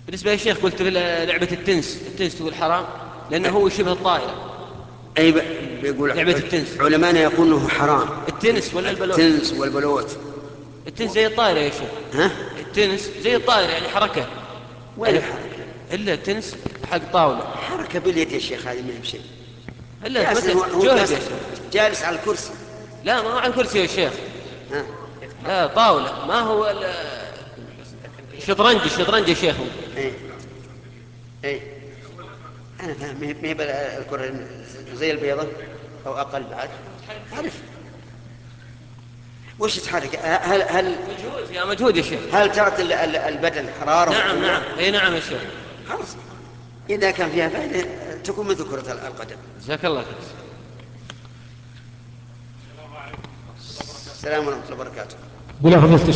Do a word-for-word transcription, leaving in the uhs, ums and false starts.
بالنسبة يا شيخ قلت لعبة التنس، التنس تقول حرام لأنه هو شبه الطائرة. أي بيقول لعبة التنس. علماءنا يقول انه حرام. التنس ولا البلوت؟ التنس والبلوت. التنس زي الطائرة يا شيخ. ها؟ التنس زي الطائرة يعني حركة. وين يعني الحركة؟ إلا التنس حق طاولة. حركة باليد يا شيخ، هذه ما هي بشيء. إلا جالس مثل هو هو جهد جالس يا شيخ. جالس على الكرسي. لا ما هو على الكرسي يا شيخ. ها؟ لا طاولة، ما هو الشطرنج. الشطرنج يا شيخ. ايه ايه، انا فاهم. ما هي ما هي بلا- الكرة زي البيضة او اقل بعد. عارف وش تحرك؟ هل هل مجهود يا مجهود يا شيخ. هل تعطي ال- ال- البدن حرارة نعم وقوة؟ نعم اي نعم يا شيخ. خلاص، إذا كان فيها فائدة تكون مثل كرة القدم. جزاك الله خير. السلام ورحمة الله وبركاته. بلا فضيلة